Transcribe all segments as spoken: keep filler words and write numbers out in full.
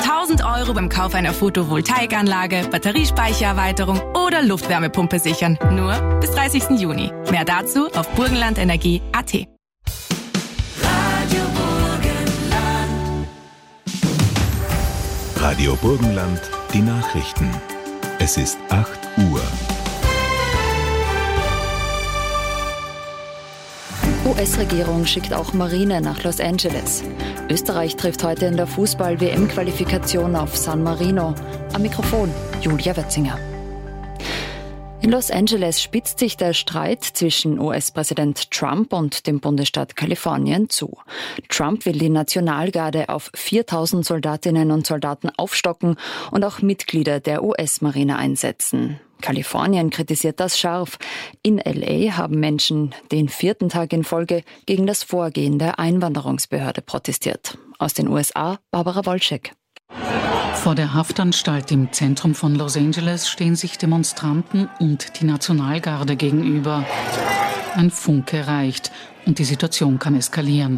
tausend Euro beim Kauf einer Photovoltaikanlage, Batteriespeichererweiterung oder Luftwärmepumpe sichern. Nur bis dreißigsten Juni. Mehr dazu auf burgenlandenergie punkt at. Radio Burgenland, die Nachrichten. Es ist acht Uhr. U S-Regierung schickt auch Marine nach Los Angeles. Österreich trifft heute in der Fußball-W M-Qualifikation auf San Marino. Am Mikrofon Julia Wötzinger. In Los Angeles spitzt sich der Streit zwischen U S-Präsident Trump und dem Bundesstaat Kalifornien zu. Trump will die Nationalgarde auf viertausend Soldatinnen und Soldaten aufstocken und auch Mitglieder der U S-Marine einsetzen. Kalifornien kritisiert das scharf. In L A haben Menschen den vierten Tag in Folge gegen das Vorgehen der Einwanderungsbehörde protestiert. Aus den U S A, Barbara Wolschek. Vor der Haftanstalt im Zentrum von Los Angeles stehen sich Demonstranten und die Nationalgarde gegenüber. Ein Funke reicht und die Situation kann eskalieren.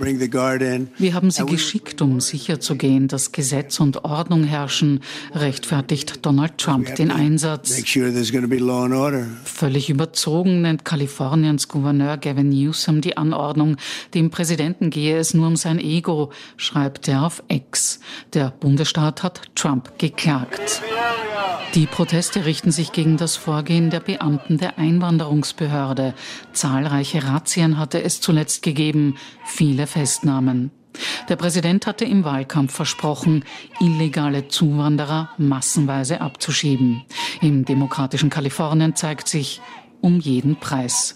Wir haben sie geschickt, um sicherzugehen, dass Gesetz und Ordnung herrschen, rechtfertigt Donald Trump den Einsatz. Völlig überzogen nennt Kaliforniens Gouverneur Gavin Newsom die Anordnung. Dem Präsidenten gehe es nur um sein Ego, schreibt er auf X. Der Bundesstaat hat Trump geklagt. Die Proteste richten sich gegen das Vorgehen der Beamten der Einwanderungsbehörde. Zahlreiche Razzien hatte es zuletzt gegeben, viele Festnahmen. Der Präsident hatte im Wahlkampf versprochen, illegale Zuwanderer massenweise abzuschieben. Im demokratischen Kalifornien zeigt sich, um jeden Preis.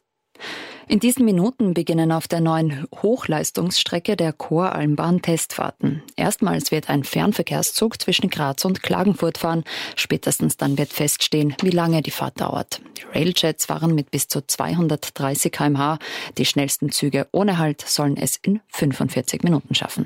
In diesen Minuten beginnen auf der neuen Hochleistungsstrecke der Koralmbahn Testfahrten. Erstmals wird ein Fernverkehrszug zwischen Graz und Klagenfurt fahren. Spätestens dann wird feststehen, wie lange die Fahrt dauert. Die Railjets fahren mit bis zu zweihundertdreißig Kilometer pro Stunde. Die schnellsten Züge ohne Halt sollen es in fünfundvierzig Minuten schaffen.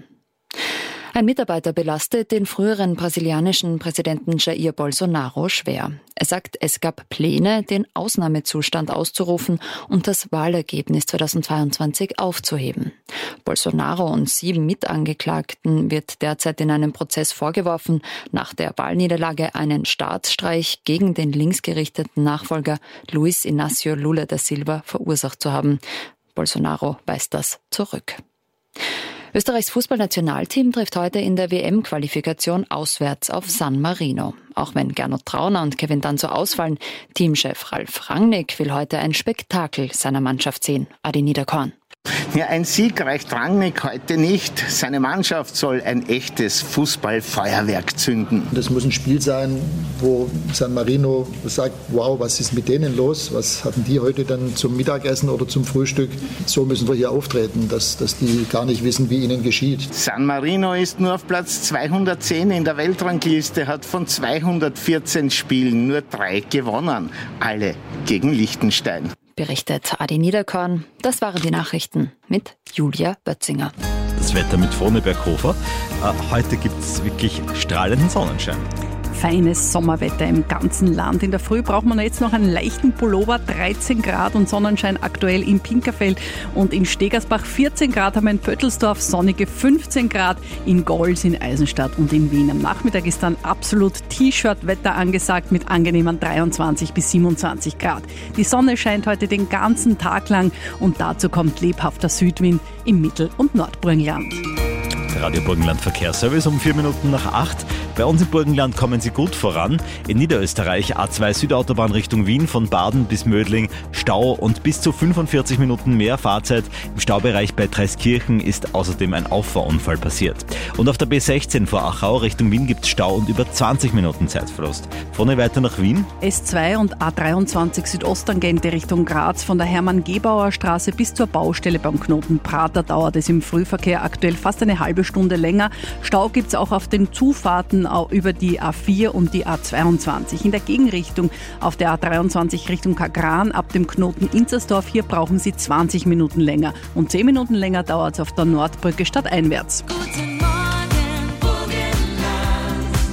Ein Mitarbeiter belastet den früheren brasilianischen Präsidenten Jair Bolsonaro schwer. Er sagt, es gab Pläne, den Ausnahmezustand auszurufen und das Wahlergebnis zweitausendzweiundzwanzig aufzuheben. Bolsonaro und sieben Mitangeklagten wird derzeit in einem Prozess vorgeworfen, nach der Wahlniederlage einen Staatsstreich gegen den linksgerichteten Nachfolger Luiz Inácio Lula da Silva verursacht zu haben. Bolsonaro weist das zurück. Österreichs Fußballnationalteam trifft heute in der W M-Qualifikation auswärts auf San Marino. Auch wenn Gernot Trauner und Kevin Danso ausfallen, Teamchef Ralf Rangnick will heute ein Spektakel seiner Mannschaft sehen. Adi Niederkorn. Ja, ein Sieg reicht Rangnick heute nicht. Seine Mannschaft soll ein echtes Fußballfeuerwerk zünden. Das muss ein Spiel sein, wo San Marino sagt, wow, was ist mit denen los? Was hatten die heute dann zum Mittagessen oder zum Frühstück? So müssen wir hier auftreten, dass, dass die gar nicht wissen, wie ihnen geschieht. San Marino ist nur auf Platz zweihundertzehn in der Weltrangliste, hat von zweihundertvierzehn Spielen nur drei gewonnen. Alle gegen Liechtenstein. Berichtet Adi Niederkorn. Das waren die Nachrichten mit Julia Bötzinger. Das Wetter mit Froneberg-Hofer. Äh, heute gibt es wirklich strahlenden Sonnenschein. Feines Sommerwetter im ganzen Land. In der Früh braucht man jetzt noch einen leichten Pullover, dreizehn Grad und Sonnenschein aktuell in Pinkerfeld und in Stegersbach. vierzehn Grad haben wir in Pöttelsdorf, sonnige fünfzehn Grad in Gols, in Eisenstadt und in Wien. Am Nachmittag ist dann absolut T-Shirt-Wetter angesagt mit angenehmen dreiundzwanzig bis siebenundzwanzig Grad. Die Sonne scheint heute den ganzen Tag lang und dazu kommt lebhafter Südwind im Mittel- und Nordburgenland. Radio Burgenland Verkehrsservice um vier Minuten nach acht. Bei uns im Burgenland kommen Sie gut voran. In Niederösterreich A zwei Südautobahn Richtung Wien von Baden bis Mödling Stau und bis zu fünfundvierzig Minuten mehr Fahrzeit. Im Staubereich bei Traiskirchen ist außerdem ein Auffahrunfall passiert. Und auf der B sechzehn vor Achau Richtung Wien gibt es Stau und über zwanzig Minuten Zeitverlust. Vorne weiter nach Wien. S zwei und A dreiundzwanzig Südosttangente Richtung Graz von der Hermann-Gebauer Straße bis zur Baustelle beim Knoten Prater dauert es im Frühverkehr aktuell fast eine halbe Stunde länger. Stau gibt es auch auf den Zufahrten auch über die A vier und die A zweiundzwanzig. In der Gegenrichtung auf der A dreiundzwanzig Richtung Kagran ab dem Knoten Inzersdorf. Hier brauchen Sie zwanzig Minuten länger. Und zehn Minuten länger dauert es auf der Nordbrücke stadteinwärts. Guten Morgen, Burgenland.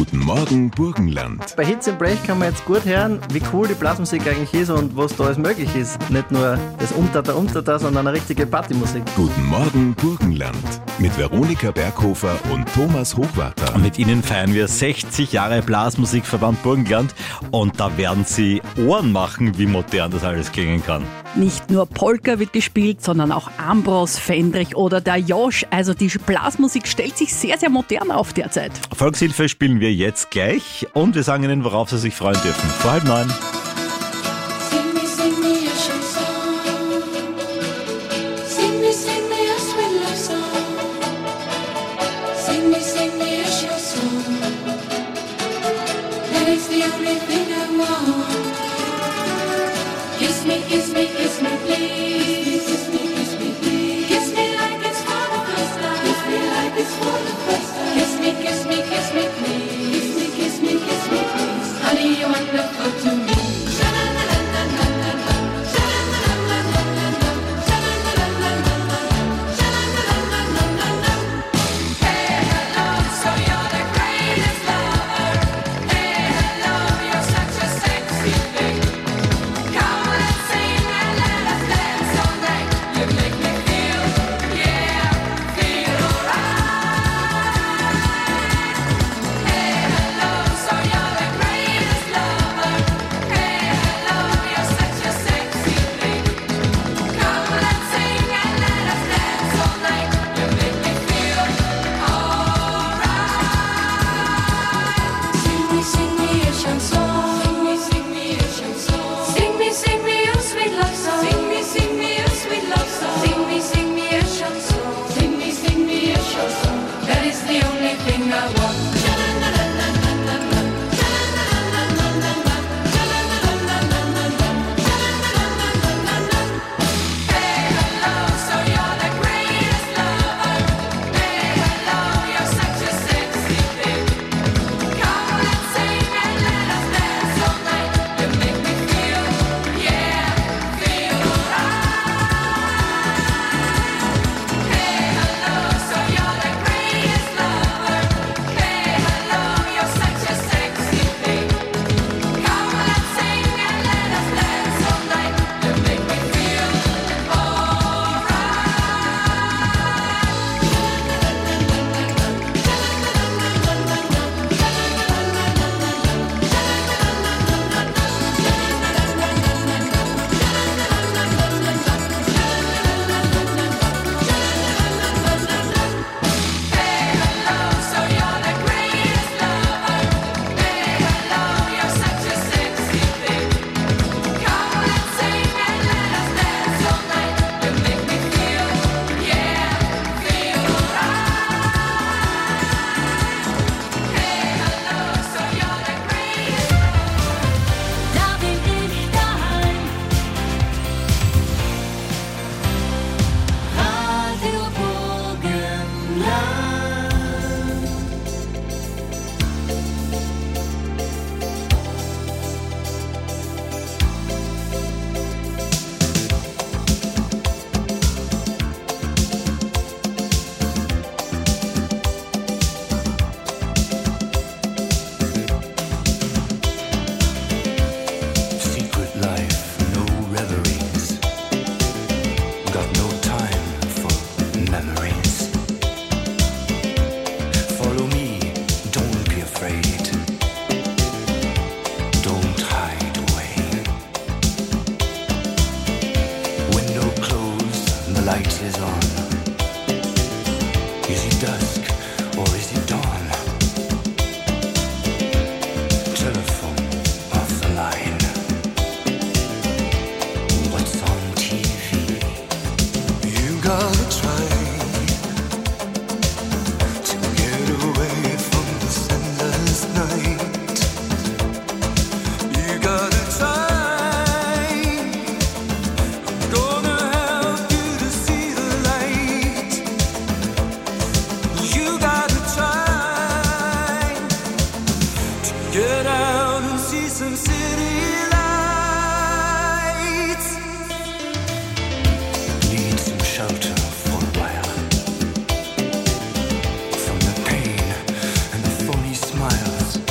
Guten Morgen Burgenland. Bei Hits im Break kann man jetzt gut hören, wie cool die Blasmusik eigentlich ist und was da alles möglich ist. Nicht nur das Umtata Umtata, sondern eine richtige Partymusik. Guten Morgen Burgenland mit Veronika Berghofer und Thomas Hochwarter. Und mit Ihnen feiern wir sechzig Jahre Blasmusikverband Burgenland und da werden Sie Ohren machen, wie modern das alles klingen kann. Nicht nur Polka wird gespielt, sondern auch Ambros, Fendrich oder der Josch. Also die Blasmusik stellt sich sehr, sehr modern auf derzeit. Volkshilfe spielen wir jetzt gleich und wir sagen Ihnen, worauf Sie sich freuen dürfen. Vor halb neun. Miles.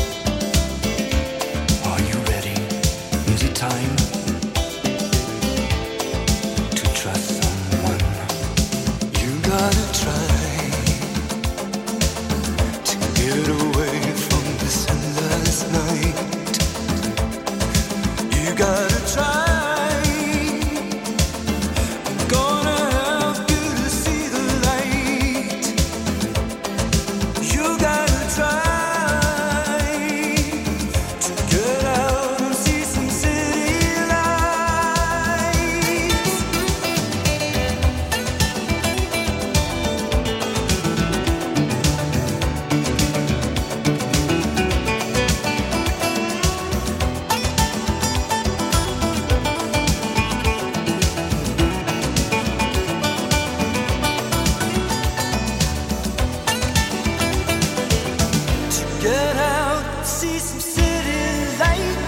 Get out, see some city light.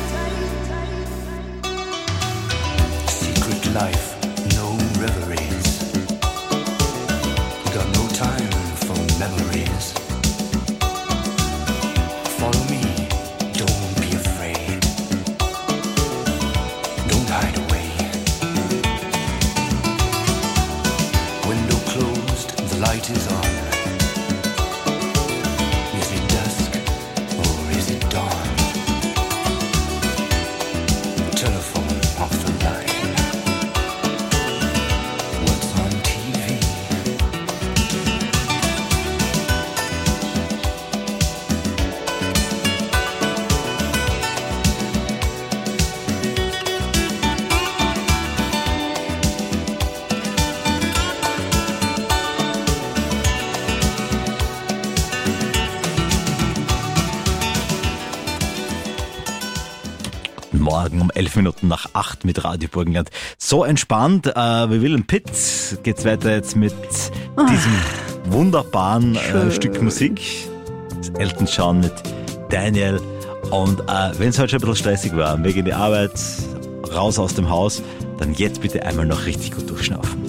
Secret life, no reveries. Got no time for memories. Follow me, don't be afraid. Don't hide away. Window closed, the light is on. Is it dusk or is it dawn? Telephone off the line. What's on T V? Morgen um elf Minuten nach acht mit Radio Burgenland. So entspannt, äh, wie Will and Pitt geht's weiter jetzt mit diesem wunderbaren äh, Stück Musik. Das Elton John mit Daniel. Und äh, wenn es heute schon ein bisschen stressig war, wegen der Arbeit, raus aus dem Haus, dann jetzt bitte einmal noch richtig gut durchschnaufen.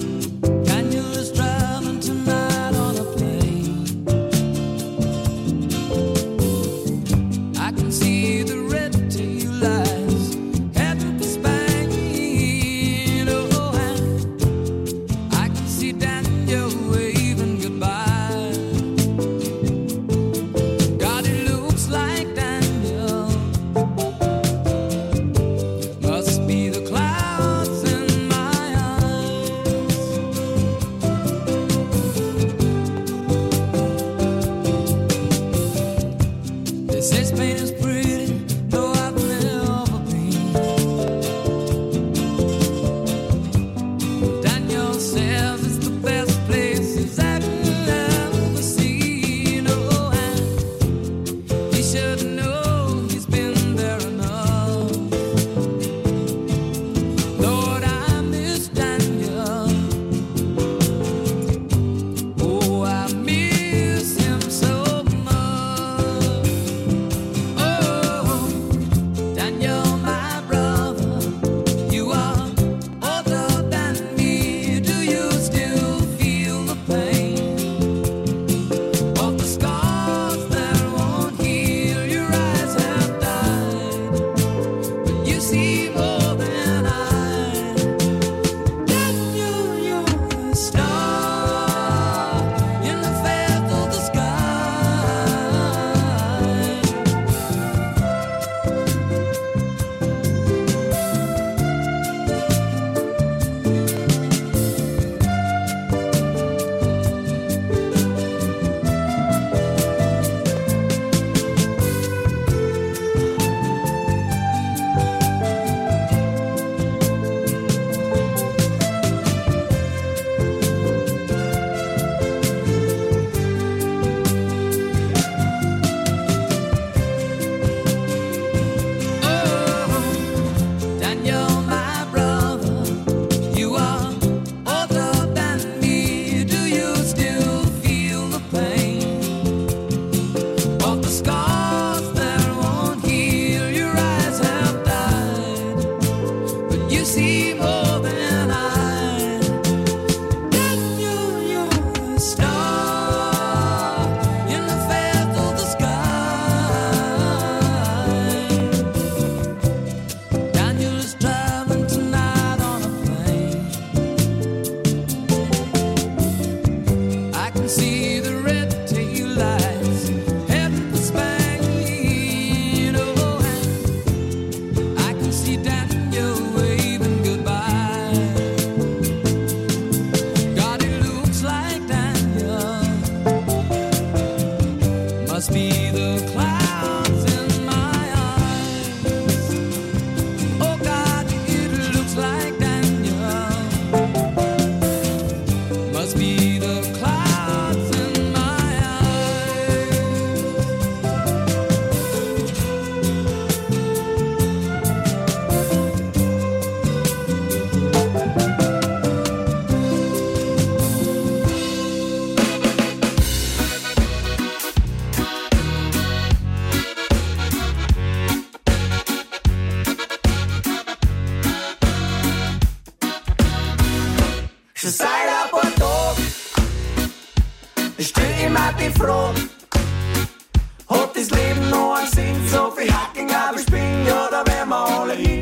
das Leben nur ein Sinn, so viel Hacking, aber ich bin, ja, da werden wir alle hin.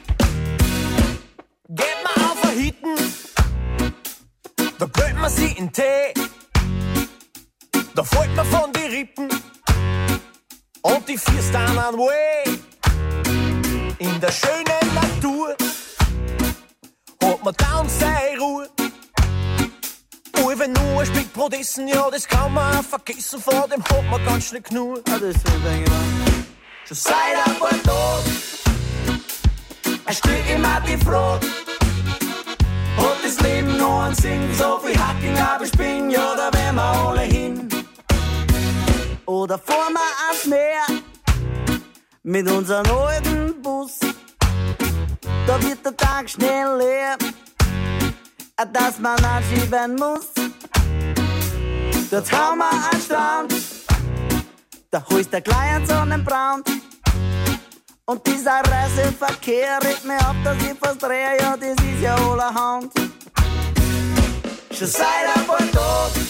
Geht mal auf ein Hitten, da gönnt man sie in Tee. Da fällt man von die Rippen und die Viers dann an way. In der schönen Natur hat man dann seine Ruhe. Und wenn nur ein Stück Brot essen, ja, das kann man auch vergessen, vor dem hat man ganz schnell genug. Ah, das ist so, denke ich mal. Schon seit ein paar Tagen ein Stück immer die Frage, hat das Leben nur einen Sinn, so viel Hacking, aber ich bin, ja, da werden wir alle hin. Oder fahren wir ans Meer mit unserem alten Bus, da wird der Tag schnell leer, dass man anschieben muss. Dort haben wir einen Strand, da holst der kleine Sonnenbrand. Und dieser Reiseverkehr regt mir ab, dass ich fast drehe, ja, das ist ja allerhand. Schon seit ein paar Tagen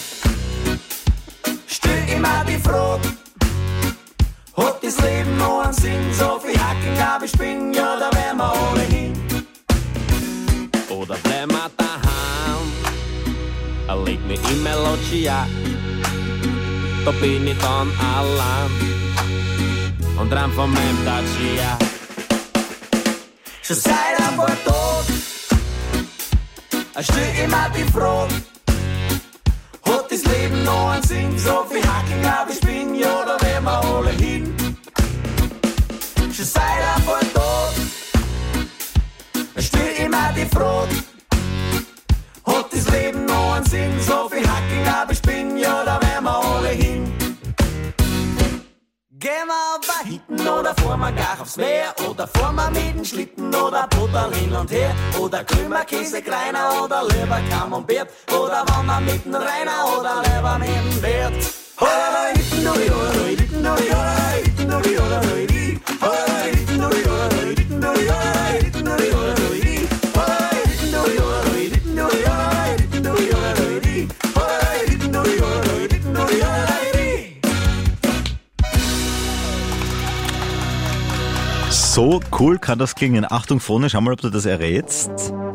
stell immer die Frage, hat das Leben noch einen Sinn, so viel Hacking, aber ich bin, ja, da werden wir alle hin. Oder bleib mal daheim, er legt mich in meine Loggia, da bin ich dann allein und rein von meinem Dacia. Schon seit ein paar Tagen stell immer die Frage, hat das Leben noch einen Sinn, so viel Hacking, aber ich bin, ja, da werden wir alle hin. Schon seit ein paar Tagen stell immer die Frage, hat das Leben noch einen Sinn, so viel Hacking, aber ich bin, ja, da werden wir alle hin. Gehen wir auf ein Hitten oder fahren wir gar aufs Meer, oder fahren wir mit dem Schlitten oder Putterl hin und her, oder Krümmer, Käse, Greiner oder lieber Camembert, oder wandern mit dem Rainer oder lieber mit dem Bert. Oder Hitten oder oder Hitten oder oder Hitten oder oder Hitten oder Hitten oder oder Hitten oder oder Hitten oder oder Hitten oder oder Hitten oder oder Hitten oder oder Hitten oder oder Hitten oder oder. So cool kann das klingen. Achtung, Frone, schau mal, ob du das errätst.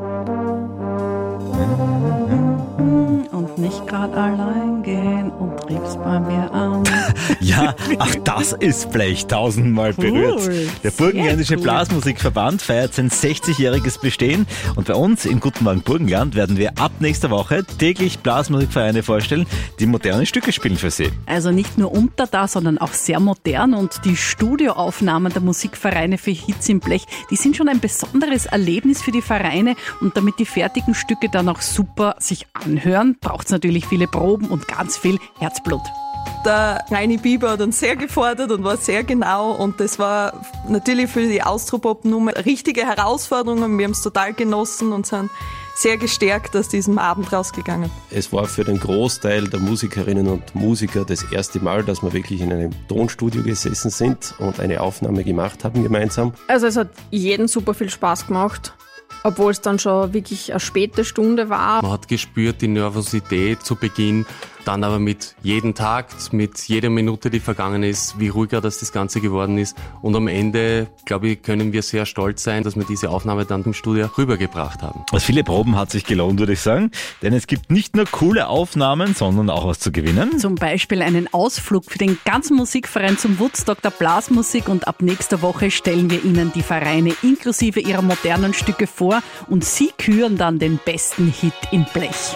Und nicht gerade allein gehen und trieb's bei mir an. Ja, ach, das ist Blech, tausendmal berührt. Cool, der Burgenländische cool. Blasmusikverband feiert sein sechzigjähriges Bestehen und bei uns im Guten Morgen Burgenland werden wir ab nächster Woche täglich Blasmusikvereine vorstellen, die moderne Stücke spielen für sie. Also nicht nur unter da, sondern auch sehr modern, und die Studioaufnahmen der Musikvereine für Hits im Blech, die sind schon ein besonderes Erlebnis für die Vereine, und damit die fertigen Stücke dann auch super sich anhören, braucht es natürlich viele Proben und ganz viel Herzblut. Der kleine Biber hat uns sehr gefordert und war sehr genau, und das war natürlich für die Austropop-Nummer eine richtige Herausforderung. Wir haben es total genossen und sind sehr gestärkt aus diesem Abend rausgegangen. Es war für den Großteil der Musikerinnen und Musiker das erste Mal, dass wir wirklich in einem Tonstudio gesessen sind und eine Aufnahme gemacht haben gemeinsam. Also es hat jeden super viel Spaß gemacht, obwohl es dann schon wirklich eine späte Stunde war. Man hat gespürt die Nervosität zu Beginn, dann aber mit jedem Takt, mit jeder Minute, die vergangen ist, wie ruhiger das, das Ganze geworden ist. Und am Ende, glaube ich, können wir sehr stolz sein, dass wir diese Aufnahme dann im Studio rübergebracht haben. Was viele Proben hat sich gelohnt, würde ich sagen. Denn es gibt nicht nur coole Aufnahmen, sondern auch was zu gewinnen. Zum Beispiel einen Ausflug für den ganzen Musikverein zum Woodstock der Blasmusik, und ab nächster Woche stellen wir Ihnen die Vereine inklusive ihrer modernen Stücke vor, und Sie küren dann den besten Hit in Blech.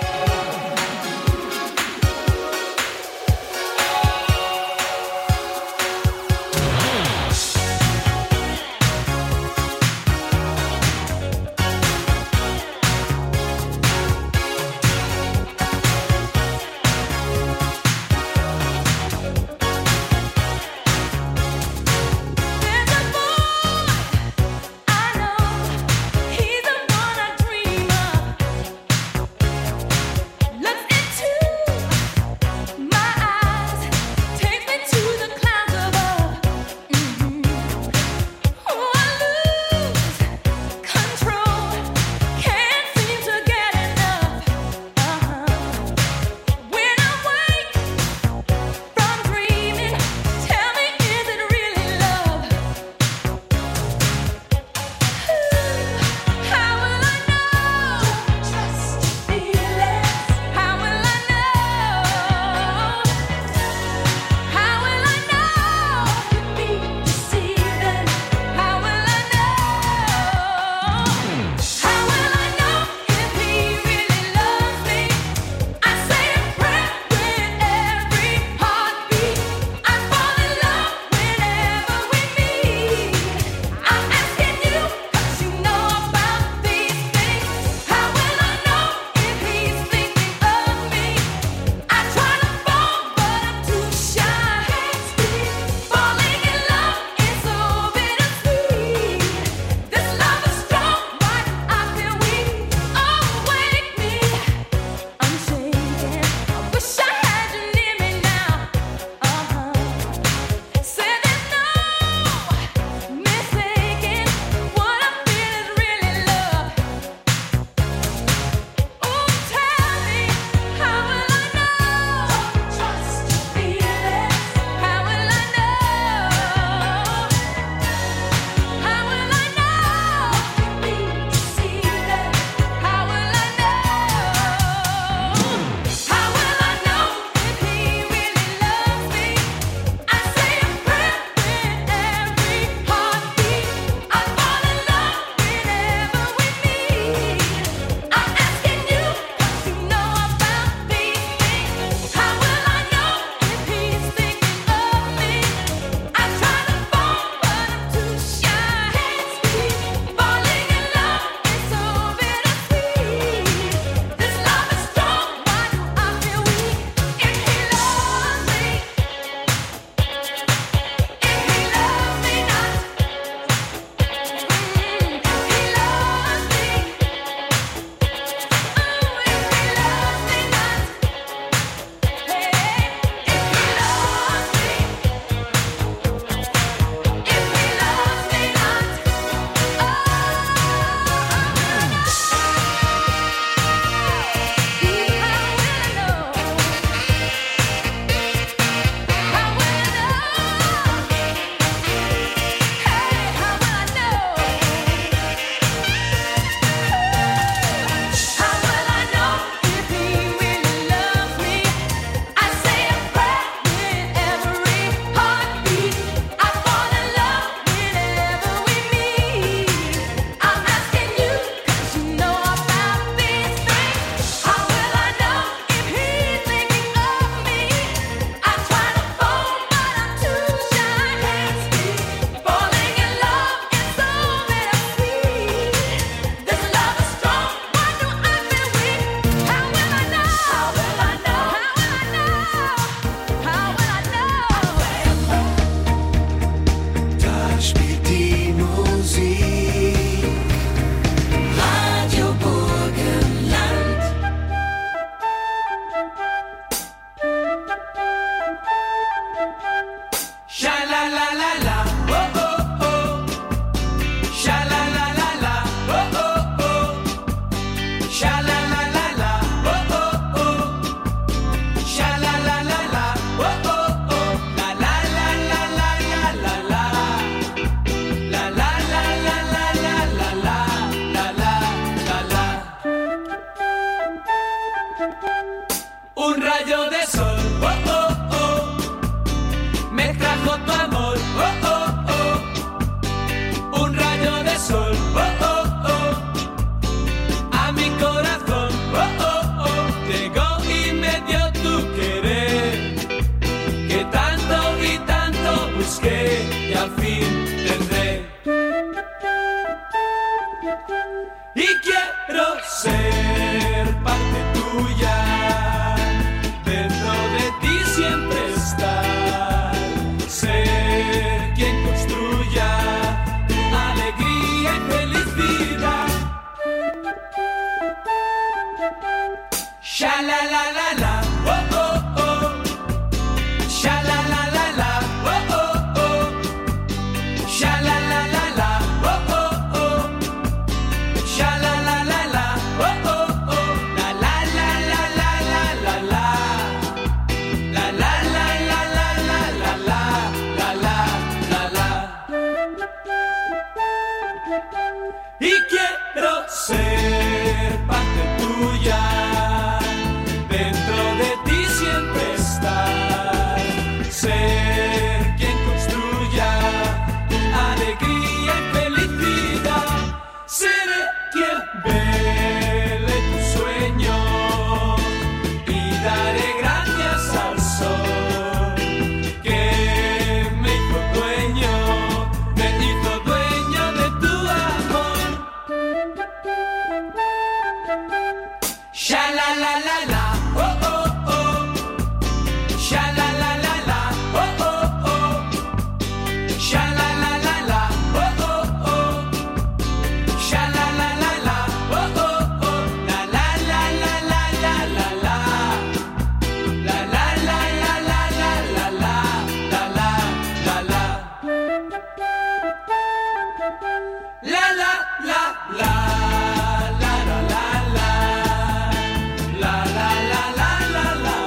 amor, oh oh oh. Un rayo de sol, oh oh oh. A mi corazón, oh oh oh. Llegó y me dio tu querer, que tanto y tanto busqué y al fin tendré. Y quiero ser parte tuya, dentro de ti siempre estar, ser quien construya alegría y felicidad. Sha la la la la, oh oh oh. Sha la la la la, oh oh oh. Sha la la la la, oh oh oh. Sha la la la la, oh oh oh. La la la la la la la la. La la la la la la la la. La la la la. Y quiero ser parte tuya, dentro de ti siempre estar, ser quien construya alegría y felicidad. Seré quien vele tu sueño y daré gracias al sol que me hizo dueño, me hizo dueño de tu amor. Sha la la la la, oh oh oh. Sha la la la la, oh oh oh. Sha la la la la, oh oh oh. Sha la la la la, oh oh oh. La la la la la la la la. La la la la la la la la. La la la la. La la la la. La la la la. La la la la la la.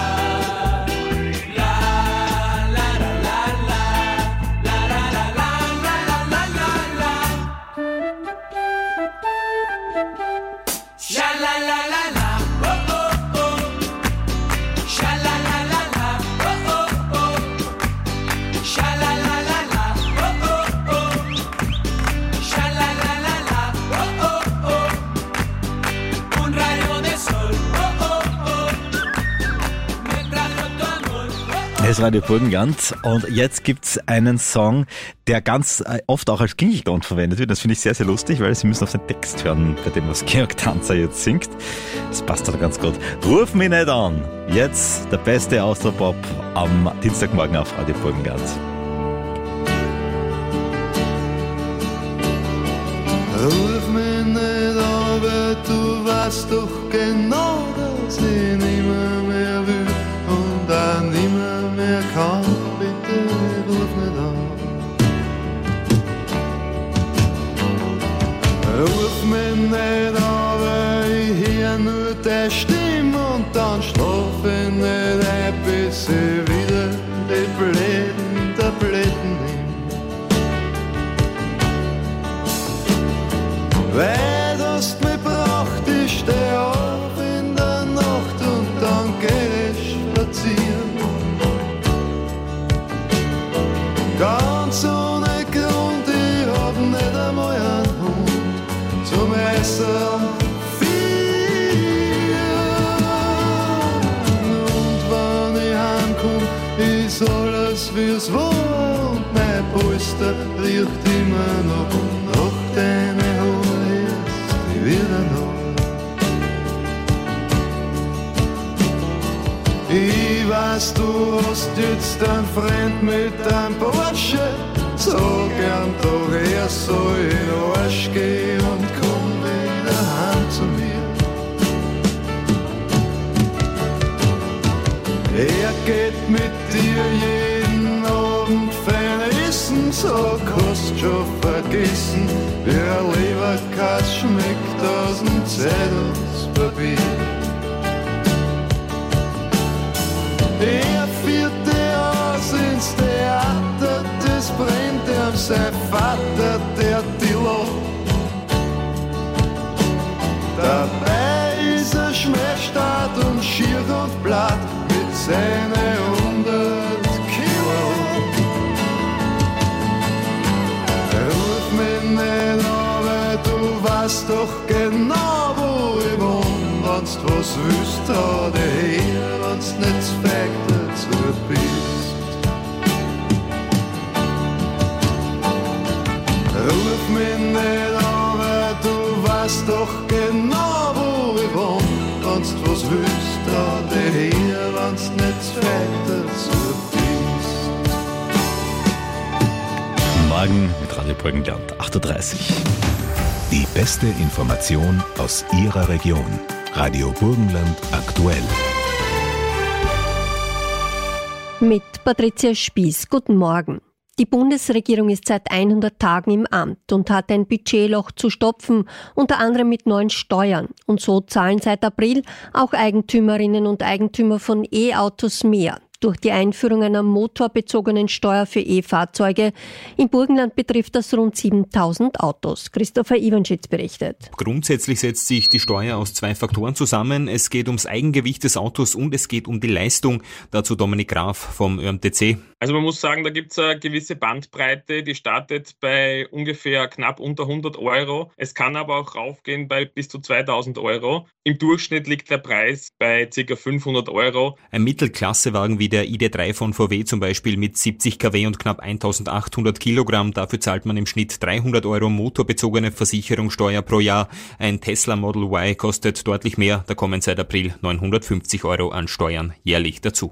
La la la la la. La la la la la la la la. Sha la la la la, oh oh oh. Sha la la la la, oh oh oh. Sha la la la la, oh oh oh. Sha la la la la, oh oh oh. Un rayo de sol, oh oh oh. Me trajo tu amor, oh oh. Es Radio Burgenland und jetzt gibt's einen Song, der ganz äh, oft auch als Klingelton verwendet wird. Das finde ich sehr, sehr lustig, weil Sie müssen auf den Text hören, bei dem was Georg Tanzer jetzt singt. Das passt doch ganz gut. Ruf mich nicht an! Jetzt der beste Austropop am Dienstagmorgen auf Radio Burgenland. Ruf mich nicht an, weil du weißt doch genau, dass ich nimmer mehr will und auch nimmer mehr kann. Bitte ruf nicht an. Ruf mich nicht an, weil ich hör nur deine Stimme und dann schlaf ich nicht ein, bis ich wieder die blöden Tabletten nehm. Weil du hast mich braucht, ich steh auf in der Nacht und dann geh ich spazieren. Ganz ohne Grund, ich hab nicht einmal einen Hund zum Essen und vier. Und wenn ich heimkomm, ist alles wie's war und mein Polster riecht immer noch nach deinen Haaren, erst wieder noch. Ich weiß, du hast jetzt einen Freund mit einem Porsche. So gern doch er soll in den Arsch gehen und komm wieder heim zu mir. Er geht mit dir jeden Abend fein essen, so kannst schon vergessen, wie ein Leberkäse schmeckt aus dem Zeitungspapier. Er führt dich aus ins Theater, das brennt ihm sein Vater, der Dilo. Dabei ist er schmerzstark und schier und blatt mit seinen hundert Kilo. weißt doch genau, wo ich wohn. Wenn's was willst, da daher, wenn's nicht fägt dazu bist. Ruf mich nicht an, weil du weißt doch genau, wo ich wohn. Wenn's was willst, da daher, wenn's nicht fägt dazu bist. Morgen mit Radio Burgenland, acht Uhr dreißig. Die beste Information aus Ihrer Region. Radio Burgenland aktuell. Mit Patricia Spieß. Guten Morgen. Die Bundesregierung ist seit hundert Tagen im Amt und hat ein Budgetloch zu stopfen, unter anderem mit neuen Steuern. Und so zahlen seit April auch Eigentümerinnen und Eigentümer von E-Autos mehr. Durch die Einführung einer motorbezogenen Steuer für E-Fahrzeuge. Im Burgenland betrifft das rund siebentausend Autos. Christopher Iwanschitz berichtet. Grundsätzlich setzt sich die Steuer aus zwei Faktoren zusammen. Es geht ums Eigengewicht des Autos und es geht um die Leistung. Dazu Dominik Graf vom Ö M T C. Also man muss sagen, da gibt es eine gewisse Bandbreite, die startet bei ungefähr knapp unter hundert Euro. Es kann aber auch raufgehen bei bis zu zweitausend Euro. Im Durchschnitt liegt der Preis bei ca. fünfhundert Euro. Ein Mittelklassewagen wie der I D drei von V W zum Beispiel mit siebzig Kilowatt und knapp eintausendachthundert Kilogramm. Dafür zahlt man im Schnitt dreihundert Euro motorbezogene Versicherungssteuer pro Jahr. Ein Tesla Model Y kostet deutlich mehr. Da kommen seit April neunhundertfünfzig Euro an Steuern jährlich dazu.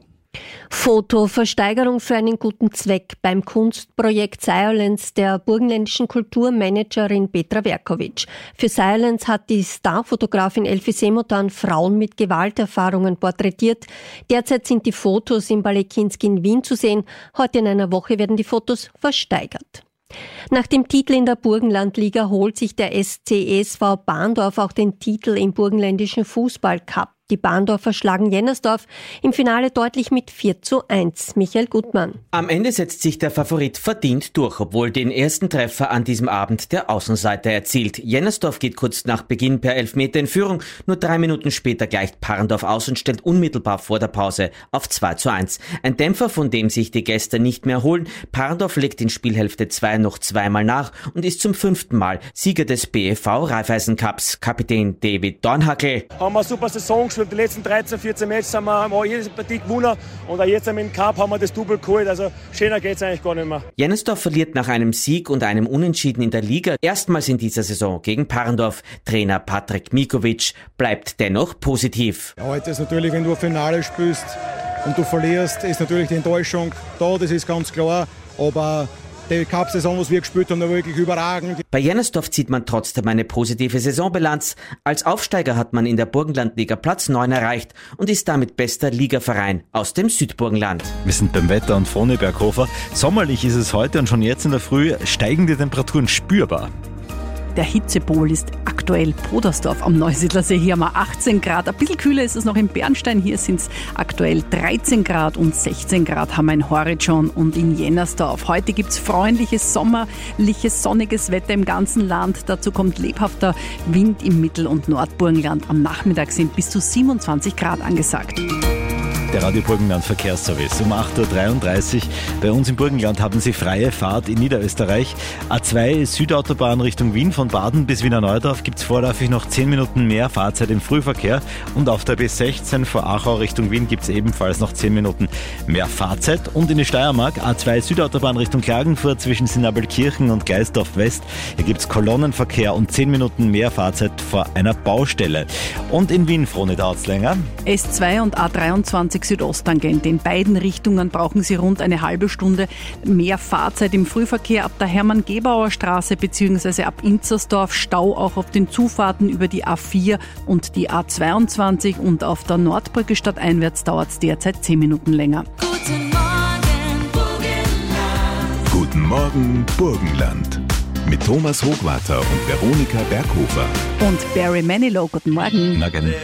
Fotoversteigerung für einen guten Zweck beim Kunstprojekt Silence der burgenländischen Kulturmanagerin Petra Verkovic. Für Silence hat die Starfotografin Elfi Semotan Frauen mit Gewalterfahrungen porträtiert. Derzeit sind die Fotos im Ballet Kinski in Wien zu sehen. Heute in einer Woche werden die Fotos versteigert. Nach dem Titel in der Burgenlandliga holt sich der S C S V Bahndorf auch den Titel im burgenländischen Fußballcup. Die Bahndorfer schlagen Jennersdorf im Finale deutlich mit vier zu eins. Michael Gutmann. Am Ende setzt sich der Favorit verdient durch, obwohl den ersten Treffer an diesem Abend der Außenseiter erzielt. Jennersdorf geht kurz nach Beginn per Elfmeter in Führung. Nur drei Minuten später gleicht Parndorf aus und stellt unmittelbar vor der Pause auf zwei zu eins. Ein Dämpfer, von dem sich die Gäste nicht mehr erholen. Parndorf legt in Spielhälfte zwei noch zweimal nach und ist zum fünften Mal Sieger des B E V Raiffeisen Cups. Kapitän David Dornhackel. Haben wir eine super Saison gespielt. Die letzten dreizehn, vierzehn Matches haben wir, haben wir jede Partie gewonnen und auch jetzt im Cup haben wir das Double geholt. Also schöner geht's eigentlich gar nicht mehr. Jennersdorf verliert nach einem Sieg und einem Unentschieden in der Liga erstmals in dieser Saison gegen Parndorf. Trainer Patrik Mikovic bleibt dennoch positiv. Ja, heute ist natürlich, wenn du ein Finale spielst und du verlierst, ist natürlich die Enttäuschung da, das ist ganz klar. Aber die Cup-Saison, was wir gespielt haben, war wirklich überragend. Bei Jennersdorf zieht man trotzdem eine positive Saisonbilanz. Als Aufsteiger hat man in der Burgenlandliga Platz neun erreicht und ist damit bester Ligaverein aus dem Südburgenland. Wir sind beim Wetter und Froni Berghofer. Sommerlich ist es heute und schon jetzt in der Früh steigen die Temperaturen spürbar. Der Hitzepol ist aktuell Podersdorf am Neusiedlersee. Hier haben wir achtzehn Grad. Ein bisschen kühler ist es noch in Bernstein. Hier sind es aktuell dreizehn Grad und sechzehn Grad haben wir in Horridschon und in Jennersdorf. Heute gibt es freundliches, sommerliches, sonniges Wetter im ganzen Land. Dazu kommt lebhafter Wind im Mittel- und Nordburgenland. Am Nachmittag sind bis zu siebenundzwanzig Grad angesagt. Der Radio Burgenland Verkehrsservice um acht Uhr dreiunddreißig. Bei uns im Burgenland haben Sie freie Fahrt in Niederösterreich. A zwei Südautobahn Richtung Wien von Baden bis Wiener Neudorf gibt es vorläufig noch zehn Minuten mehr Fahrzeit im Frühverkehr. Und auf der B sechzehn vor Achau Richtung Wien gibt es ebenfalls noch zehn Minuten mehr Fahrzeit. Und in die Steiermark A zwei Südautobahn Richtung Klagenfurt zwischen Sinnabelkirchen und Gleisdorf West. Hier gibt es Kolonnenverkehr und zehn Minuten mehr Fahrzeit vor einer Baustelle. Und in Wien, Froni, dauert es länger. S zwei und A dreiundzwanzig Südosttangent. In beiden Richtungen brauchen Sie rund eine halbe Stunde mehr Fahrzeit im Frühverkehr ab der Hermann-Gebauer Straße bzw. ab Inzersdorf. Stau auch auf den Zufahrten über die A vier und die A zweiundzwanzig und auf der Nordbrücke stadteinwärts dauert es derzeit zehn Minuten länger. Guten Morgen, Burgenland. Guten Morgen, Burgenland. Mit Thomas Hochwarter und Veronika Berghofer. Und Barry Manilow. Guten Morgen. Morgen.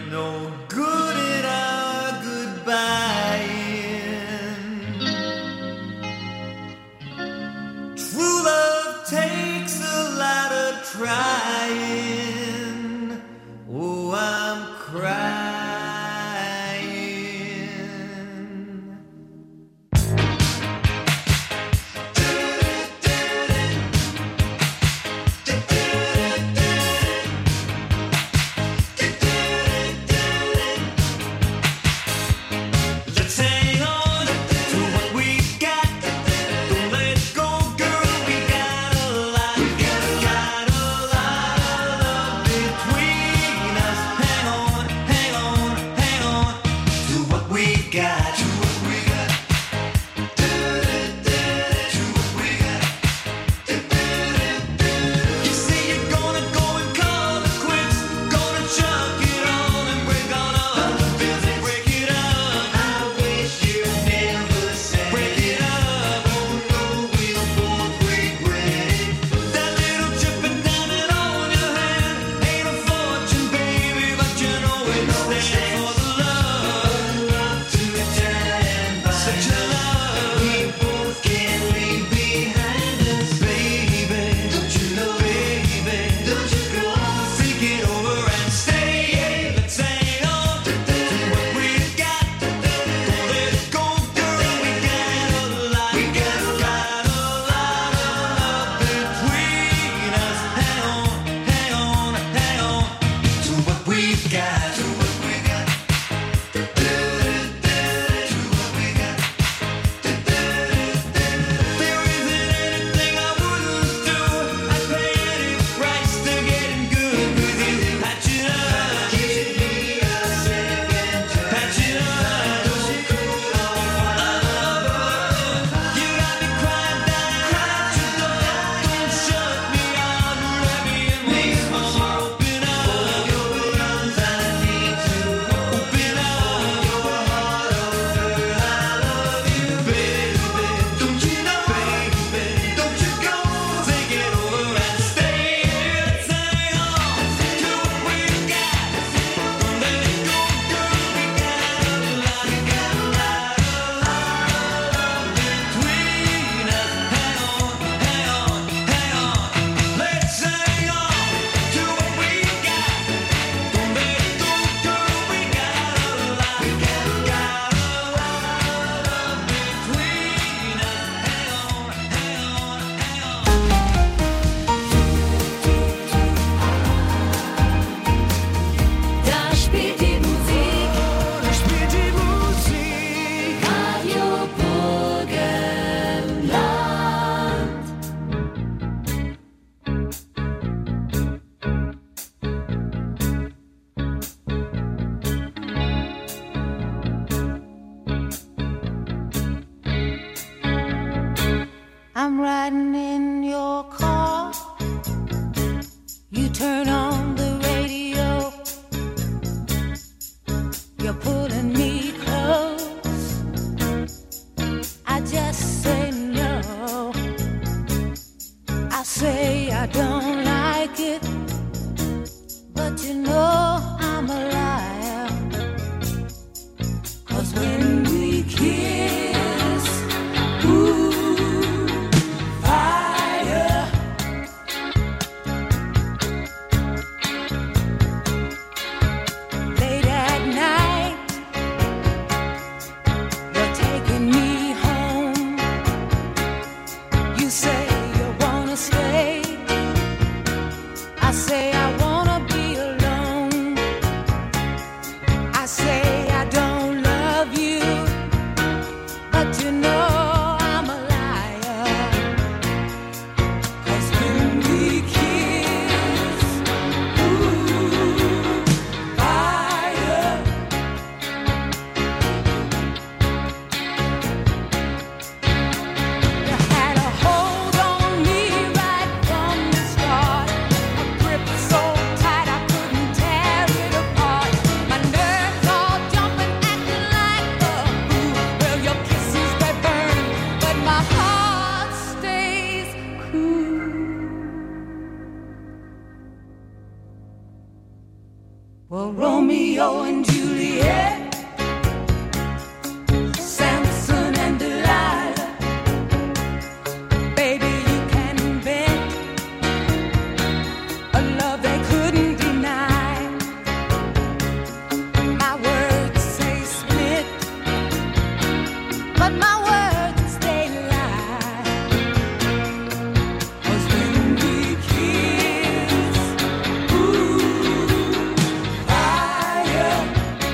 True love takes a lot of trying. Oh, I'm crying. I'm riding in your car. You turn on the radio. You're pulling me close. I just say no. I say I don't like it, but you know I'm a liar. 'Cause when we kiss, ooh, fire. Late at night, you're taking me home. You say you wanna stay. I say I wanna be alone. I say I don't love you, but you know I'm a liar. 'Cause when we kiss, ooh, fire. You had a hold on me right from the start. A grip so tight I couldn't tear it apart. My nerves all jumping, acting like a fool. Well, your kisses they burn, but my heart stays cool. Well, Romeo and Juliet, Samson and Delilah. Baby, you can invent a love they couldn't deny. My words say split, but my words they lie. 'Cause when we kiss, ooh, fire.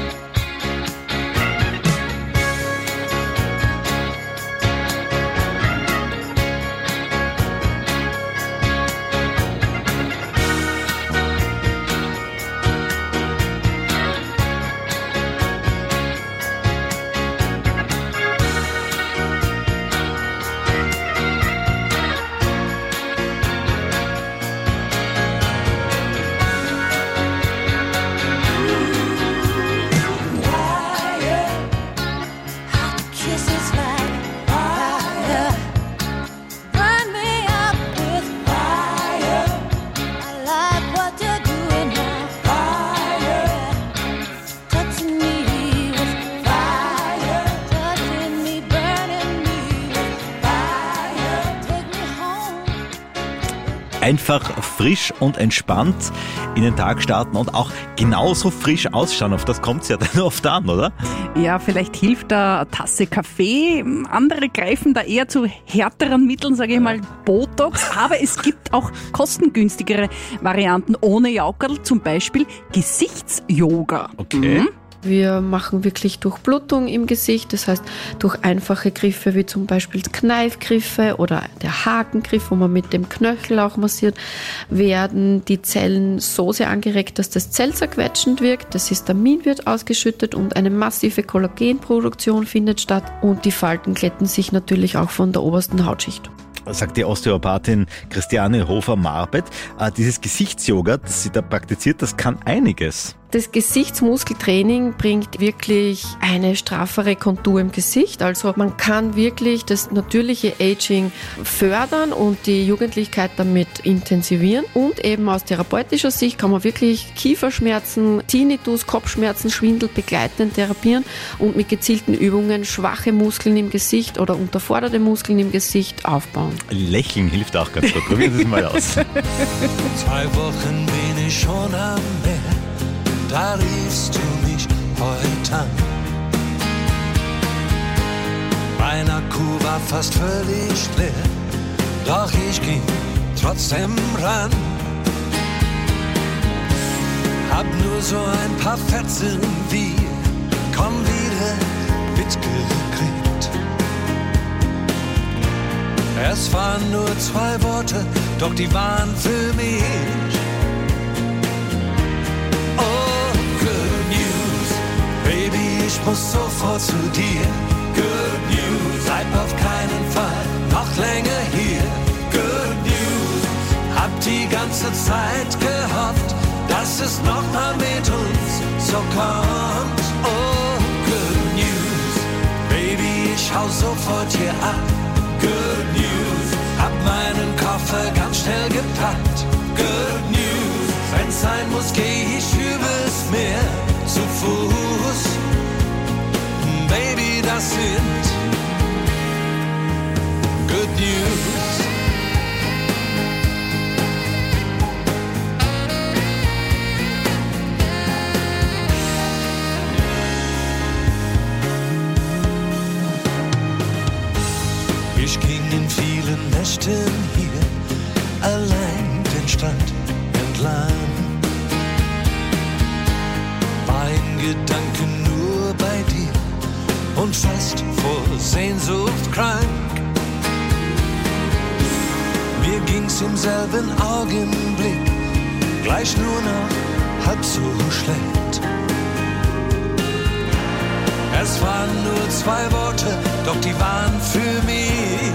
Kisses like fire, burn me up with fire. I like what you're doing now, fire. Touching me with fire, touching me, burning me with fire. Take me home. Einfach frisch und entspannt in den Tag starten und auch genauso frisch ausschauen. Auf das kommt es ja dann oft an, oder? Ja, vielleicht hilft da eine Tasse Kaffee. Andere greifen da eher zu härteren Mitteln, sage ich mal Botox. Aber es gibt auch kostengünstigere Varianten ohne Jaukerl, zum Beispiel Gesichtsyoga. Okay. Mhm. Wir machen wirklich Durchblutung im Gesicht, das heißt durch einfache Griffe wie zum Beispiel Kneifgriffe oder der Hakengriff, wo man mit dem Knöchel auch massiert, werden die Zellen so sehr angeregt, dass das zellzerquetschend wirkt, das Histamin wird ausgeschüttet und eine massive Kollagenproduktion findet statt und die Falten glätten sich natürlich auch von der obersten Hautschicht. Sagt die Osteopathin Christiane Hofer-Marbet. Äh, dieses Gesichtsyoga, das sie da praktiziert, das kann einiges. Das Gesichtsmuskeltraining bringt wirklich eine straffere Kontur im Gesicht. Also man kann wirklich das natürliche Aging fördern und die Jugendlichkeit damit intensivieren. Und eben aus therapeutischer Sicht kann man wirklich Kieferschmerzen, Tinnitus, Kopfschmerzen, Schwindel begleitend therapieren und mit gezielten Übungen schwache Muskeln im Gesicht oder unterforderte Muskeln im Gesicht aufbauen. Lächeln hilft auch ganz gut. Probieren Sie es mal aus. Zwei Wochen bin ich schon am Meer, da riefst du mich heute an. Mein Akku war fast völlig leer, doch ich ging trotzdem ran. Hab nur so ein paar Fetzen wie komm wieder mitgekriegt. Es waren nur zwei Worte, doch die waren für mich. Oh, good news, Baby, ich muss sofort zu dir. Good news, bleib auf keinen Fall noch länger hier. Good News, hab die ganze Zeit gehofft, dass es noch mal mit uns so kommt. Oh, Good News, Baby, ich hau sofort hier ab. Good News, hab meinen Koffer ganz schnell gepackt. Good News, wenn's sein muss, geh ich übers Meer zu Fuß. Baby, das sind Good News. Ich ging in vielen Nächten hier allein den Strand entlang, war in Gedanken nur bei dir und fast vor Sehnsucht krank. Mir ging's im selben Augenblick gleich nur noch halb so schlecht. Es waren nur zwei Worte, doch die waren für mich.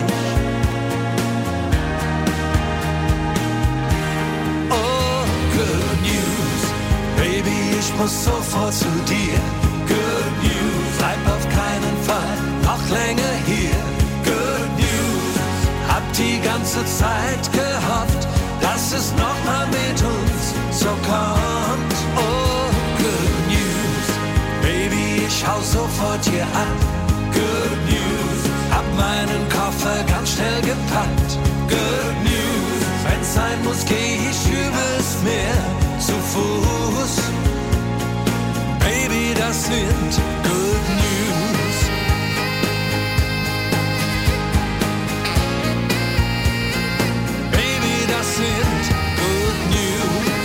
Oh, Good News, Baby, ich muss sofort zu dir. Good News, bleib auf keinen Fall noch länger hier. Good News, hab die ganze Zeit gehofft, dass es noch mal mit uns so kommt. Oh, Good News, Baby, ich hau sofort hier ab. Good News, hab meinen Koffer ganz schnell gepackt. Good News, wenn's sein muss, geh ich übers Meer zu Fuß. Baby, das sind Good News. Baby, das sind Good News.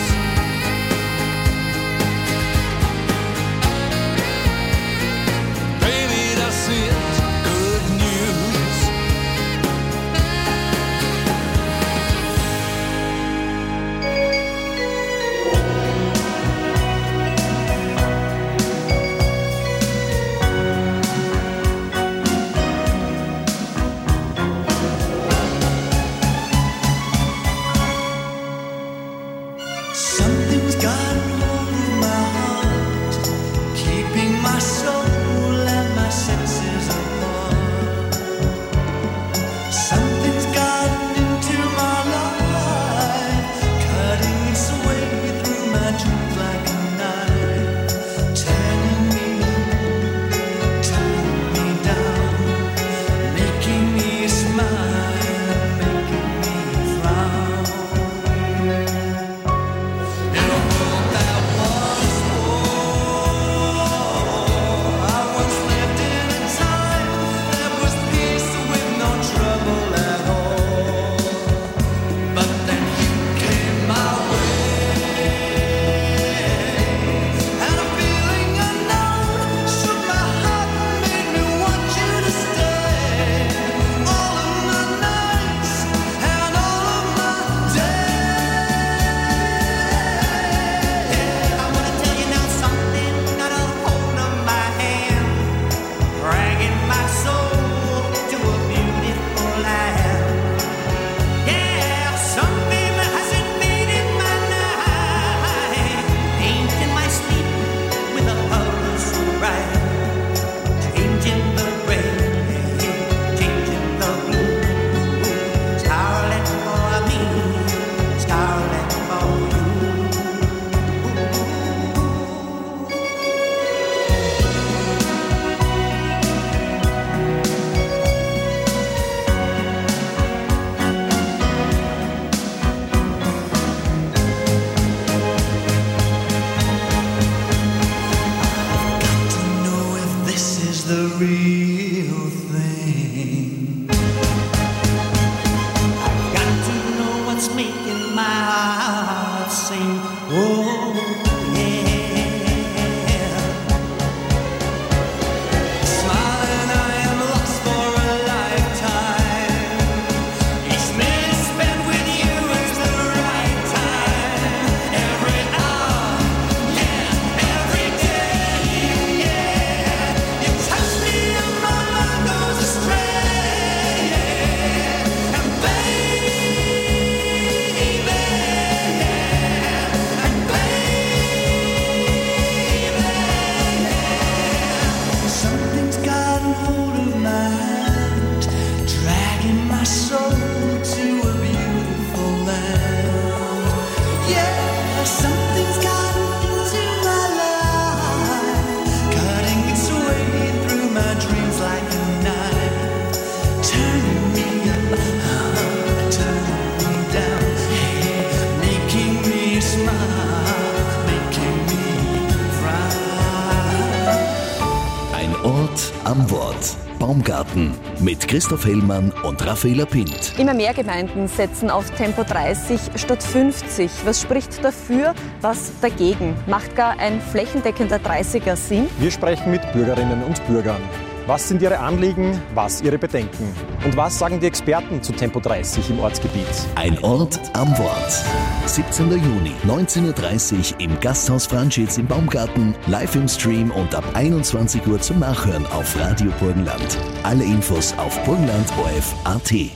Baby, das sind Good News. soul to a beautiful land. Yeah, something's gotten into my life, cutting its way through my dreams like a knife, turning me up, uh, turning me down, hey, making me smile, making me cry. Ein Ort am Wort. Baumgarten mit Christoph Hellmann und Raffaela Pint. Immer mehr Gemeinden setzen auf Tempo dreißig statt fünfzig. Was spricht dafür, was dagegen? Macht gar ein flächendeckender dreißiger Sinn? Wir sprechen mit Bürgerinnen und Bürgern. Was sind ihre Anliegen, was ihre Bedenken? Und was sagen die Experten zu Tempo dreißig im Ortsgebiet? Ein Ort am Wort. siebzehnten Juni, neunzehn Uhr dreißig im Gasthaus Franschitz im Baumgarten, live im Stream und ab einundzwanzig Uhr zum Nachhören auf Radio Burgenland. Alle Infos auf burgenland punkt o f punkt a t.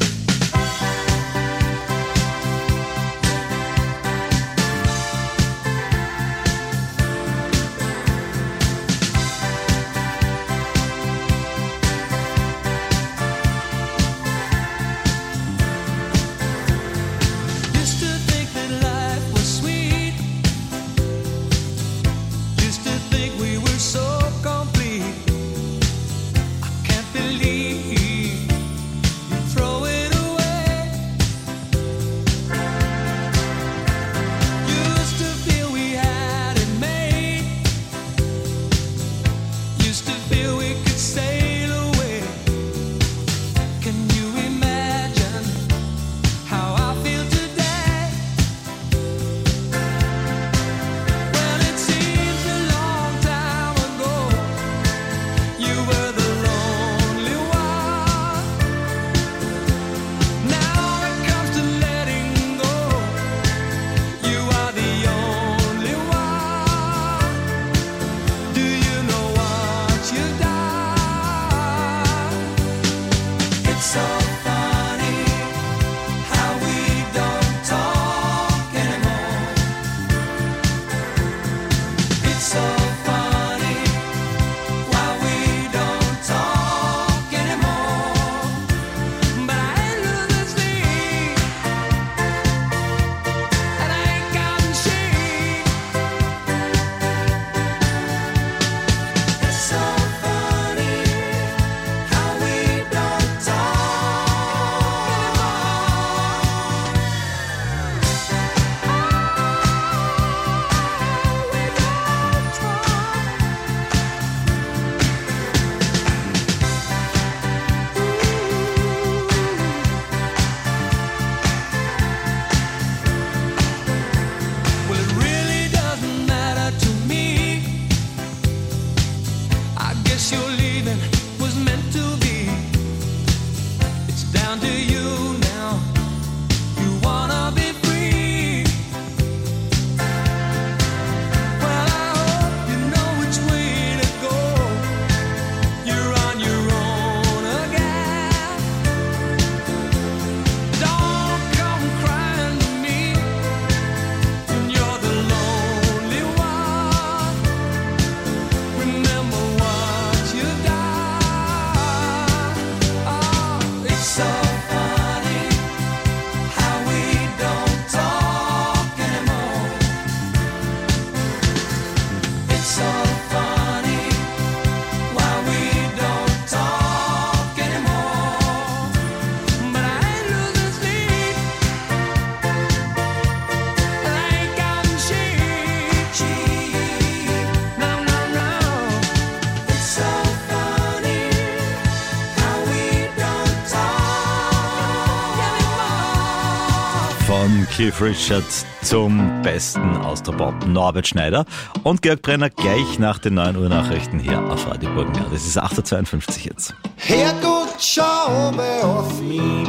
Von Cliff Richard zum besten aus der Pop, Norbert Schneider und Georg Brenner gleich nach den neun Uhr Nachrichten hier auf Radio Burgenland. Das ist acht Uhr zweiundfünfzig jetzt. Herrgott, schau mal auf mich.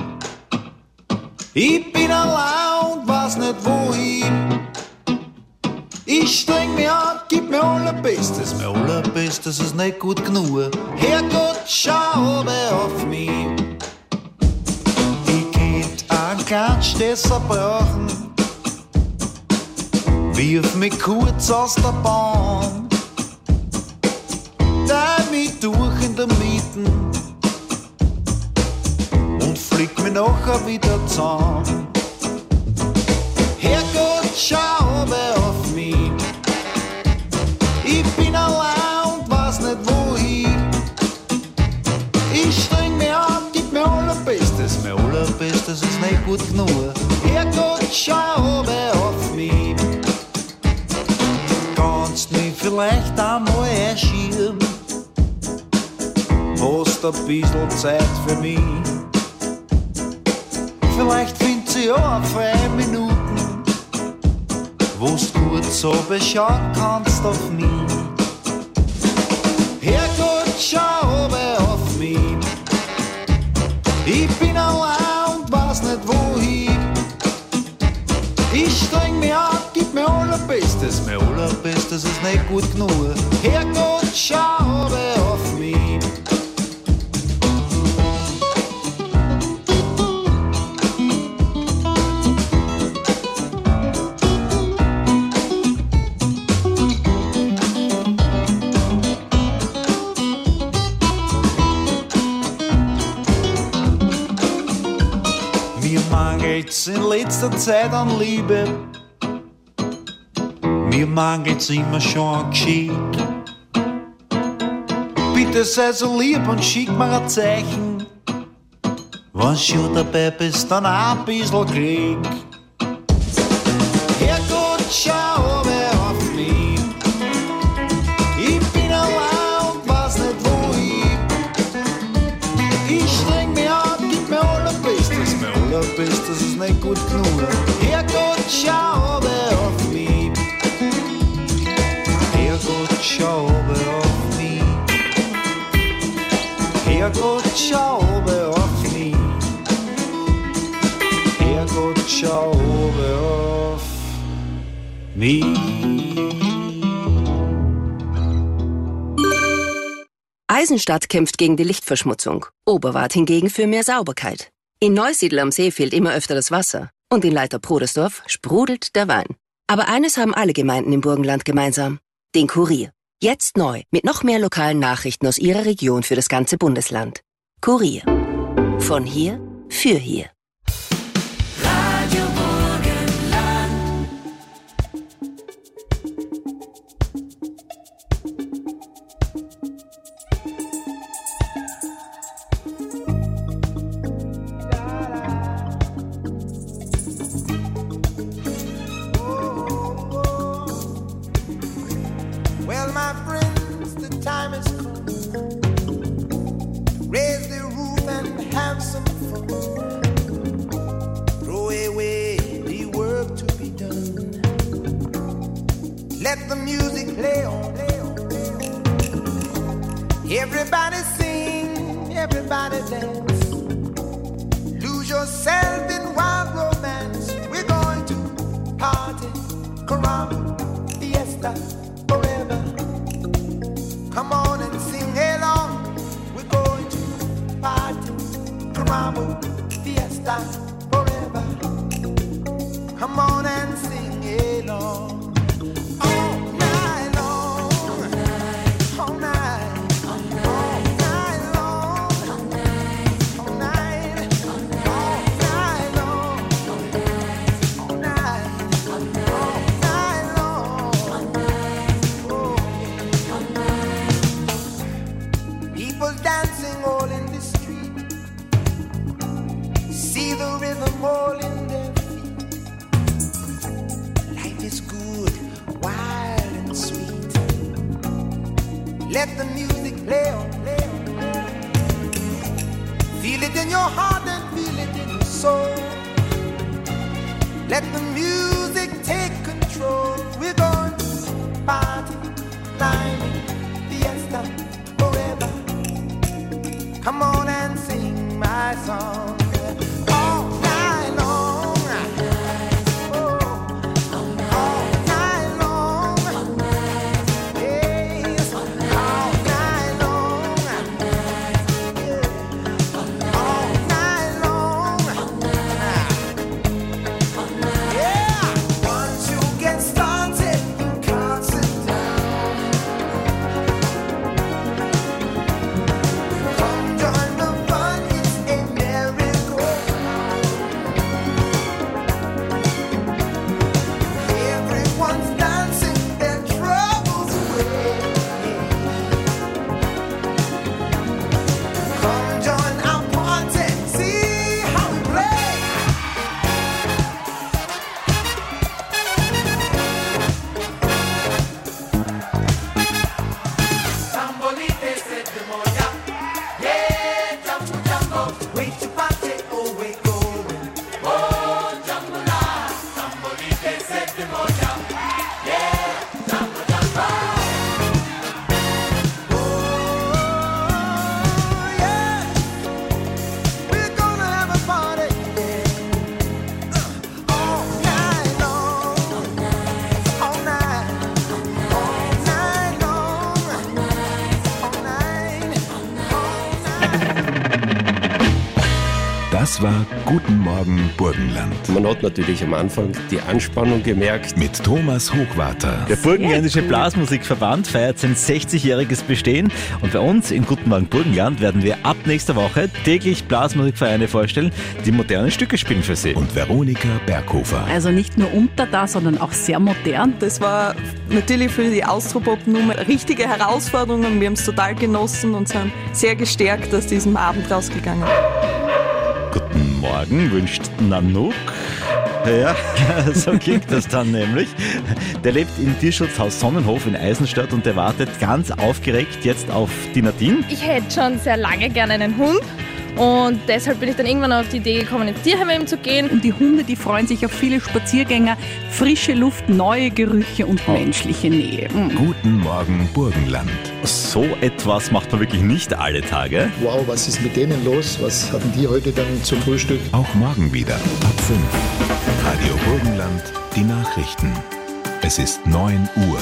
Ich bin allein und weiß nicht wohin. Ich streng mich an, gib mir allerbestes. Mein allerbestes ist nicht gut genug. Herrgott, schau mal auf mich. Ich könnt einen kleinen Stesser brauchen. Wirf mich kurz aus der Bahn. Teil mich durch in der Mitte und fliegt mich nachher wieder zusammen. Herrgott, schau aber auf mich. Ich bin allein und weiß nicht wohin. Ich streng mich an, gib mir allerbestes. Mein allerbestes ist nicht gut genug. Herrgott, schau aber auf mich. Kannst mich vielleicht einmal erschieben. Hast ein bisschen Zeit für mich. Vielleicht findest du ja auch freie Minuten, wo's gut so beschauen kannst auf mich. Herrgott, schau aber auf mich. Ich bin allein und weiß nicht wohin. Ich streng mich an, gib mir allerbestes. Mein allerbestes ist nicht gut genug. Herrgott, schau aber auf mich. In letzter Zeit an Liebe, mir mangelt's immer schon an Geschick. Bitte sei so lieb und schick mir ein Zeichen, wenn schon dabei bist, dann auch ein bisschen Glück. Herrgott, schau aber auf mich. Ich bin allein und weiß nicht wohin. Ich streng mich an, gib mir allerbestes. Mein allerbestes ist nicht gut genug. Herrgott, schau aber auf mich. Herrgott, schau aber auf mich. Herrgott, schau aber auf mich. Herrgott, schau aber auf mich. Eisenstadt kämpft gegen die Lichtverschmutzung, Oberwart hingegen für mehr Sauberkeit. In Neusiedl am See fehlt immer öfter das Wasser und in Leiter-Prodersdorf sprudelt der Wein. Aber eines haben alle Gemeinden im Burgenland gemeinsam: den Kurier. Jetzt neu, mit noch mehr lokalen Nachrichten aus ihrer Region für das ganze Bundesland. Kurier. Von hier für hier. Well, my friends, the time has come. Raise the roof and have some fun. Throw away the work to be done. Let the music play on. Everybody sing, everybody dance. Lose yourself in wild romance. We're going to party, caramba, fiesta. Forever. Come on and sing along. We're going to party, caramba, fiesta, forever. Come on and sing along. All night long. All night. All night long. All night. All night. All night long. All night. All night long. People dancing all in the street. See the rhythm all in their feet. Life is good, wild and sweet. Let the music play on, play on, play on. Feel it in your heart and feel it in your soul. Let the music take control. We're going to party, climbing, fiesta, forever. Come on and sing my song. All night long. Oh, all night long. Yes, all night long. Yeah, all night long. Yeah, once you get started, you can't sit down. Come join the fun, it's a merry Das war Guten Morgen Burgenland. Man hat natürlich am Anfang die Anspannung gemerkt. Mit Thomas Hochwarter. Der Burgenländische Blasmusikverband feiert sein sechzigjähriges Bestehen und bei uns in Guten Morgen Burgenland werden wir ab nächster Woche täglich Blasmusikvereine vorstellen, die moderne Stücke spielen für Sie. Und Veronika Berghofer. Also nicht nur unter da, sondern auch sehr modern. Das war natürlich für die Austropop-Nummer eine richtige Herausforderung und wir haben es total genossen und sind sehr gestärkt aus diesem Abend rausgegangen. Guten Morgen wünscht Nanook. Ja, so klingt das dann nämlich. Der lebt im Tierschutzhaus Sonnenhof in Eisenstadt und der wartet ganz aufgeregt jetzt auf die Nadine. Ich hätte schon sehr lange gerne einen Hund. Und deshalb bin ich dann irgendwann auf die Idee gekommen, ins Tierheim eben zu gehen. Und die Hunde, die freuen sich auf viele Spaziergänger, frische Luft, neue Gerüche und menschliche Nähe. Mhm. Guten Morgen Burgenland. So etwas macht man wirklich nicht alle Tage. Wow, was ist mit denen los? Was hatten die heute dann zum Frühstück? Auch morgen wieder ab fünf. Radio Burgenland, die Nachrichten. Es ist neun Uhr.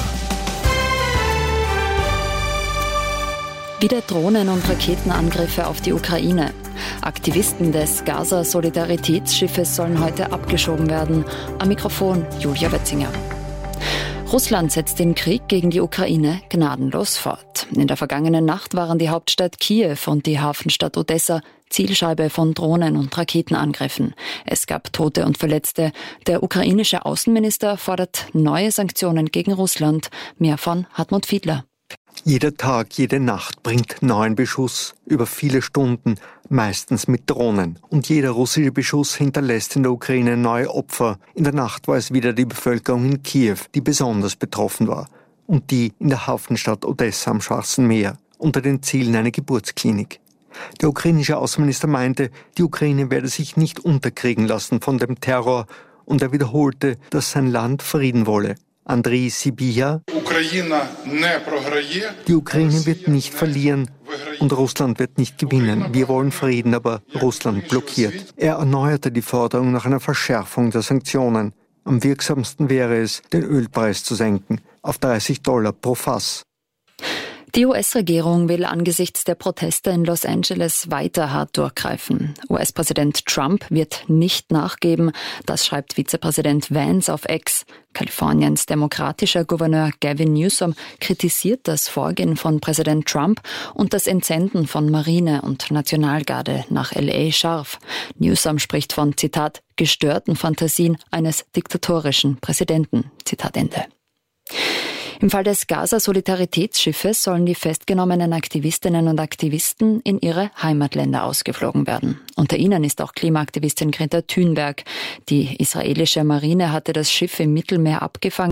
Wieder Drohnen- und Raketenangriffe auf die Ukraine. Aktivisten des Gaza-Solidaritätsschiffes sollen heute abgeschoben werden. Am Mikrofon Julia Wetzinger. Russland setzt den Krieg gegen die Ukraine gnadenlos fort. In der vergangenen Nacht waren die Hauptstadt Kiew und die Hafenstadt Odessa Zielscheibe von Drohnen- und Raketenangriffen. Es gab Tote und Verletzte. Der ukrainische Außenminister fordert neue Sanktionen gegen Russland. Mehr von Hartmut Fiedler. Jeder Tag, jede Nacht bringt neuen Beschuss über viele Stunden, meistens mit Drohnen. Und jeder russische Beschuss hinterlässt in der Ukraine neue Opfer. In der Nacht war es wieder die Bevölkerung in Kiew, die besonders betroffen war. Und die in der Hafenstadt Odessa am Schwarzen Meer, unter den Zielen eine Geburtsklinik. Der ukrainische Außenminister meinte, die Ukraine werde sich nicht unterkriegen lassen von dem Terror. Und er wiederholte, dass sein Land Frieden wolle. Andriy Sybiha: Die Ukraine wird nicht verlieren und Russland wird nicht gewinnen. Wir wollen Frieden, aber Russland blockiert. Er erneuerte die Forderung nach einer Verschärfung der Sanktionen. Am wirksamsten wäre es, den Ölpreis zu senken auf dreißig Dollar pro Fass. Die U S-Regierung will angesichts der Proteste in Los Angeles weiter hart durchgreifen. U S-Präsident Trump wird nicht nachgeben, das schreibt Vizepräsident Vance auf X. Kaliforniens demokratischer Gouverneur Gavin Newsom kritisiert das Vorgehen von Präsident Trump und das Entsenden von Marine und Nationalgarde nach L A scharf. Newsom spricht von, Zitat, gestörten Fantasien eines diktatorischen Präsidenten. Zitat Ende. Im Fall des Gaza-Solidaritätsschiffes sollen die festgenommenen Aktivistinnen und Aktivisten in ihre Heimatländer ausgeflogen werden. Unter ihnen ist auch Klimaaktivistin Greta Thunberg. Die israelische Marine hatte das Schiff im Mittelmeer abgefangen.